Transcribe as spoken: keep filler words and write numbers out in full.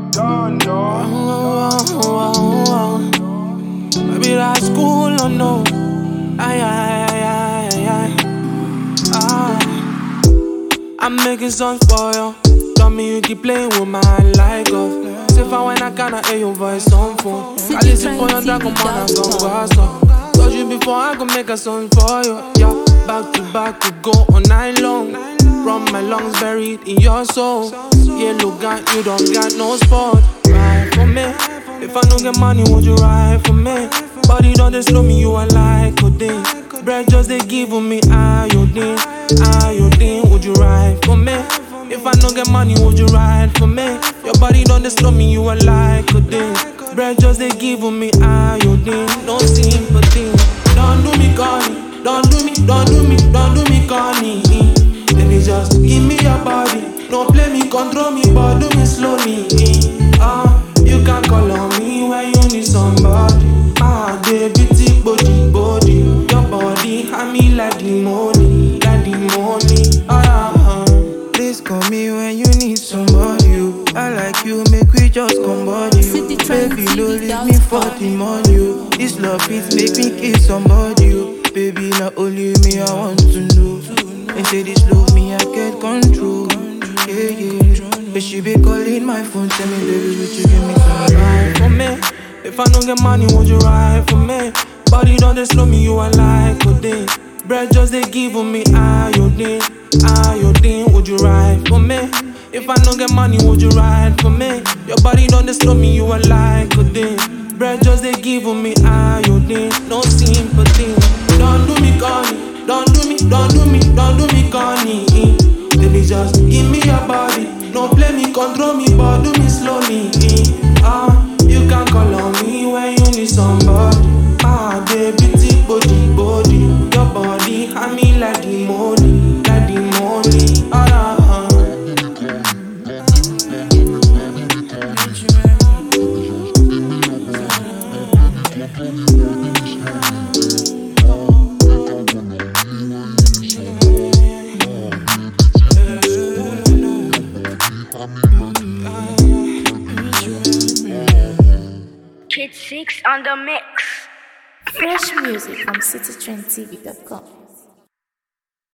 Don't know. Oh, oh, oh, oh. Maybe that's cool or no. Ay, ay, ay, ay, ay. Ah. I'm making songs for you. Tell me you keep playing with my like of. Say for when I cannot hear your voice on phone. I listen for your track, come on, I'm gonna pass up. Told you before I could make a song for you. Yeah, back to back, we go all night long. From my lungs buried in your soul. Yeah, look at you, don't got no spot. Ride for me. If I don't get money, would you ride for me? Body don't just slow me, you are like codeine. Bread just they give me iodine, iodine. Would you ride for me? If I don't get money, would you ride for me? Your body don't just slow me, you are like codeine. Bread just they give me iodine, no sympathy. Don't do me corny, don't do me, don't do me, don't do me corny. Baby, just give me your body. Don't play me, control me, but do me slowly. Ah, you can call on me when you need somebody. Ah, baby, thick body, body. Your body, I me like the money, like the money. Ah, ah. Please call me when you need somebody. I like you, make we just come body. Baby, don't leave me for the money. This love it make me kiss somebody. Baby, not only me, I want to know. They say this love me, I get control. Yeah, yeah. But she be calling my phone, tell me, baby, would you give me some ride for me? If I don't get money, would you ride for me? Body don't just slow me, you are like codeine. Bread just they give me iodine, iodine. Would you ride for me? If I don't get money, would you ride for me? Your body don't just slow me, you are like codeine. Bread just they give me iodine, no sympathy. Don't do me corny, don't do me, don't do me, don't do me corny. Baby, just give me your body. Don't play me, control me, but do me slowly. Ah, you can call on me when you need somebody. Ah, baby, thick body, body. Your body, I mean like the money, like the money. Ah, ah, ah. Kid Six on the mix. Fresh music from city trend t v dot com.